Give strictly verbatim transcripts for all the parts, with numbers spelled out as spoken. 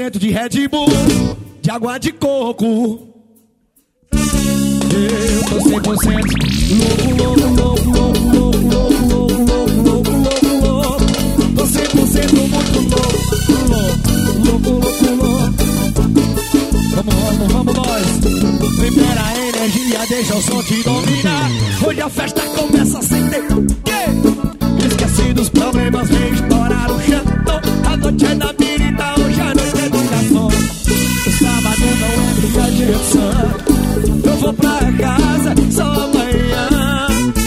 cento de Red Bull, de água de coco. Eu tô cem por cento louco, louco, louco, louco, louco, louco, louco, louco, louco, louco. Tô cem por cento muito louco, louco, louco, louco, louco. Vamos, vamos, vamos nós. Libera a energia, deixa o som te dominar. Hoje a festa começa sem ter quê? Esqueci dos problemas, vem estourar o chantão. A noite é da birita, hoje a noite é do garçom. O sábado não é dia de repção. Eu vou pra casa só amanhã.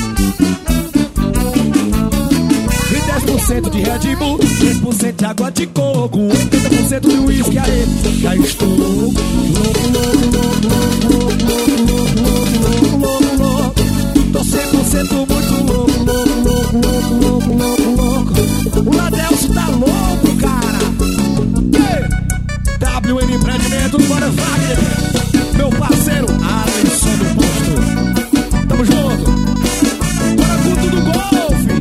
E dez por cento de Red Bull, dez por cento de água de coco, oitenta por cento de uísque, aí já estou louco, louco, louco, louco, louco, louco, louco, louco, louco. Tô cem por cento muito louco, louco, louco, louco, louco, louco. O Ladelcio tá louco, cara. W N Empreendimentos, bora Wagner, meu parceiro Alisson do Posto. Tamo junto. Bora culto do golfe.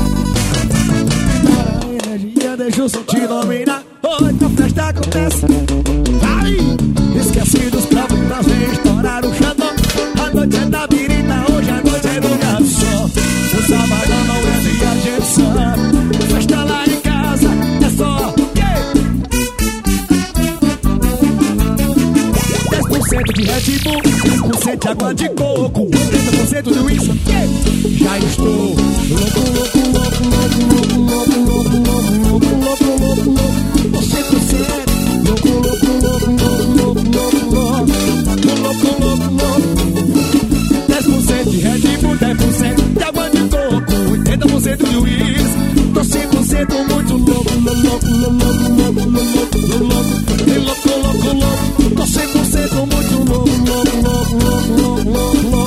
Bora a energia, deixa o som te dominar. Hoje a festa acontece. Vai! Esqueci dos problemas, vem estourar o xandão. A noite é da birita, hoje a noite é do garçom. O sábado não é dia, a gente sabe. Festa lá em casa é só dez por cento de Red Bull, dez por cento de água de coco, oitenta por cento de uísque. Já estou louco, louco, louco, louco, louco, louco, louco, louco, louco, louco, louco. cem por cento louco, louco, louco, louco, louco, louco, louco, louco, louco. dez por cento de Red Bull, dez por cento de água de coco, oitenta por cento de uísque. Tô cem por cento muito louco, louco, louco, louco, louco, louco, louco, louco, louco, louco. Tô cem por cento muito louco, louco, louco, louco, louco, louco.